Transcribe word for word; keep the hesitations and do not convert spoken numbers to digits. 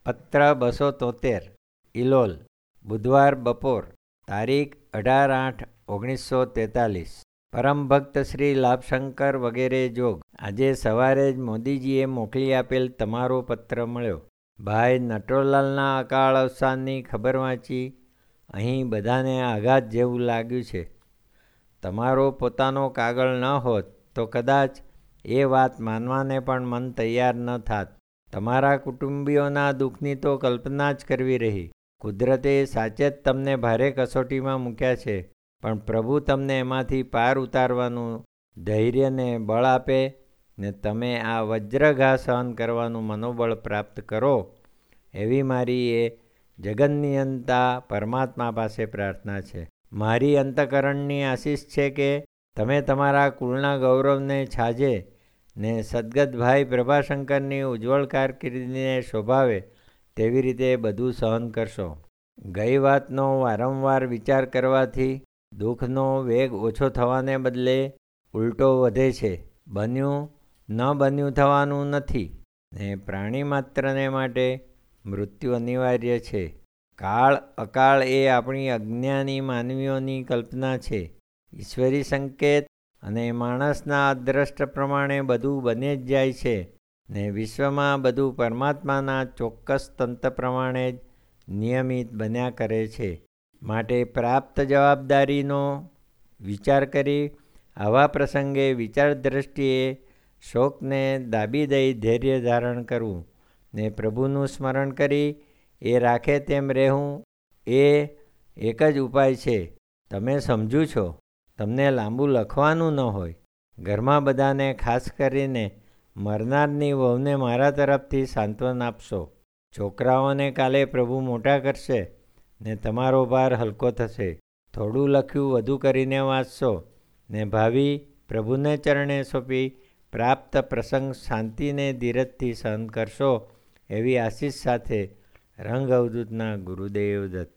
પત્ર બસો તોતેર ઇલોલ, બુધવાર બપોર, તારીખ અઢાર આઠ ઓગણીસો તેતાલીસ. પરમ ભક્ત શ્રી લાભશંકર વગેરે જોગ. આજે સવારે જ મોદીજીએ મોકલી આપેલ તમારો પત્ર મળ્યો. ભાઈ નટવરલાલના અકાળ અવસાનની ખબર વાંચી અહીં બધાને આઘાત જેવું લાગ્યું છે. તમારો પોતાનો કાગળ ન હોત તો કદાચ એ વાત માનવાને પણ મન તૈયાર ન થાત. તમારા કુટુંબીઓના દુઃખની તો કલ્પના જ કરવી રહી. કુદરતે સાચે જ તમને ભારે કસોટીમાં મૂક્યા છે, પણ પ્રભુ તમને એમાંથી પાર ઉતારવાનું ધૈર્ય ને બળ આપે ને તમે આ વજ્રઘા સહન કરવાનું મનોબળ પ્રાપ્ત કરો એવી મારી એ જગન્નિયંતા પરમાત્મા પાસે પ્રાર્થના છે. મારી અંતઃકરણની આશીષ છે કે તમે તમારા કુળના ગૌરવને છાજે ને સદગત ભાઈ પ્રભાશંકરની ઉજ્જવળ કારકિર્દીને શોભાવે તેવી રીતે બધું સહન કરશો. ગઈ વાતનો વારંવાર વિચાર કરવાથી દુઃખનો વેગ ઓછો થવાને બદલે ઉલટો વધે છે. બન્યું ન બન્યું થવાનું નથી ને પ્રાણી માત્રને માટે મૃત્યુ અનિવાર્ય છે. કાળ અકાળ એ આપણી અજ્ઞાની માનવીઓની કલ્પના છે. ઈશ્વરી સંકેત અને માણસના અદ્રષ્ટ પ્રમાણે બધું બને જ જાય છે ને વિશ્વમાં બધું પરમાત્માના ચોક્કસ તંત્ર પ્રમાણે જ નિયમિત બન્યા કરે છે. માટે પ્રાપ્ત જવાબદારીનો વિચાર કરી આવા પ્રસંગે વિચાર દ્રષ્ટિએ શોકને દાબી દઈ ધૈર્ય ધારણ કરવું ને પ્રભુનું સ્મરણ કરી એ રાખે તેમ રહેવું એ એક જ ઉપાય છે. તમે સમજુ છો. તમને લાંબુ લખવાનું ન હોય. ઘરમાં બધાને, ખાસ કરીને મરનારની વહુને મારા તરફથી સાંત્વન આપશો. છોકરાઓને કાલે પ્રભુ મોટા કરશે ને તમારો ભાર હલકો થશે. થોડું લખ્યું વધુ કરીને વાંચશો ને ભાવિ પ્રભુને ચરણે સોંપી પ્રાપ્ત પ્રસંગ શાંતિને ધીરજથી સહન કરશો એવી આશીષ સાથે રંગ અવધૂતના ગુરુદેવ દત્ત.